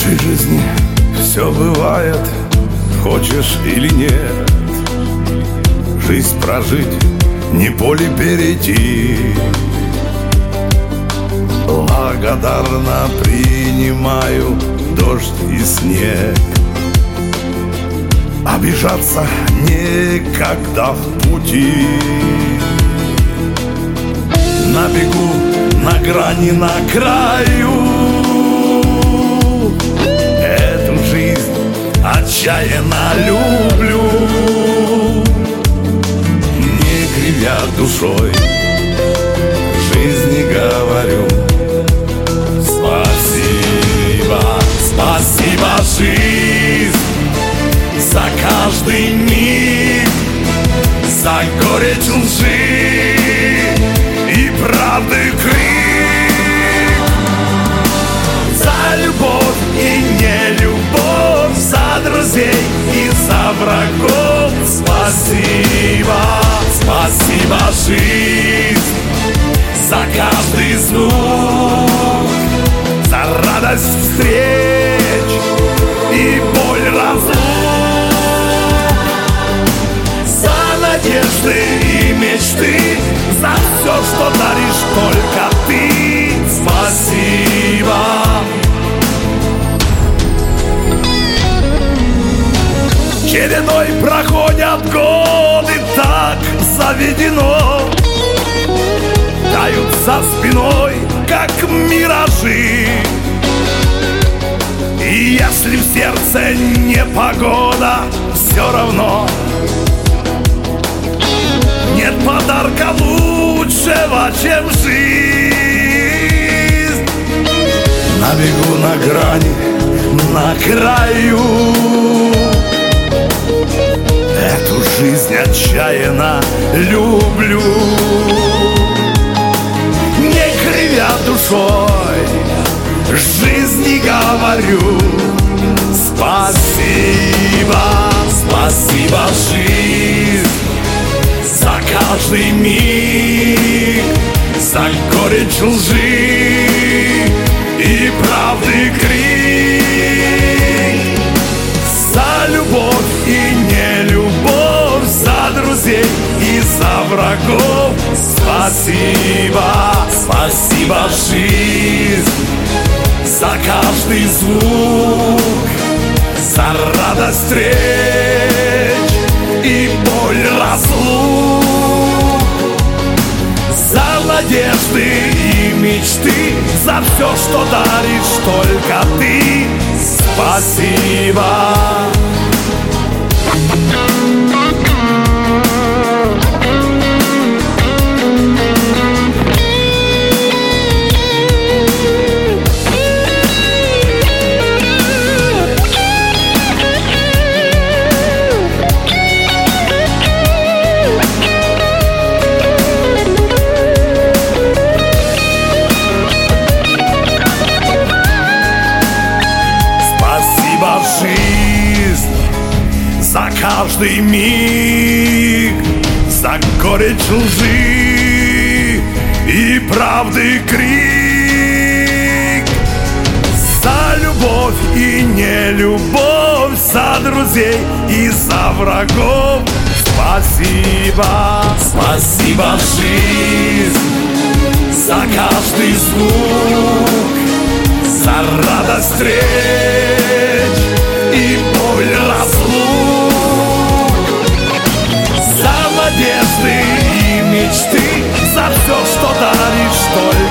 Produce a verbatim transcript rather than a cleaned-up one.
нашей жизни все бывает, хочешь или нет. Жизнь прожить, не поле перейти. Благодарно принимаю дождь и снег. Обижаться никогда в пути. На бегу, на грани, на краю. Эту жизнь отчаянно люблю, не кривя душой, жизни говорю спасибо. Спасибо, жизнь, за каждый миг, за горечь лжи и правды крик, за любовь и не любовь, за друзей и за врагов. Спасибо, спасибо, жизнь, за каждый звук, за радость встреч и боль разлук, за надежды и мечты, за все, что даришь только ты. Спасибо. Чередой проходят годы, так заведено, тают за спиной, как миражи. И если в сердце непогода, все равно нет подарка лучшего, чем жизнь. На бегу, на грани, на краю. Эту жизнь отчаянно люблю, не кривя душой, жизни говорю спасибо. Спасибо, жизнь, за каждый миг, за горечь лжи и правды крик, за любовь и не любовь, за друзей и за врагов. Спасибо, спасибо, жизнь, за каждый звук, за радость встреч и боль разлук, за надежды и мечты, за все, что даришь только ты. Спасибо. За каждый миг, за горечь лжи и правды крик, за любовь и не любовь, за друзей и за врагов. Спасибо, спасибо, жизнь, за каждый звук, за радость встреч и боль разлук, за надежды и мечты, за все, что даришь только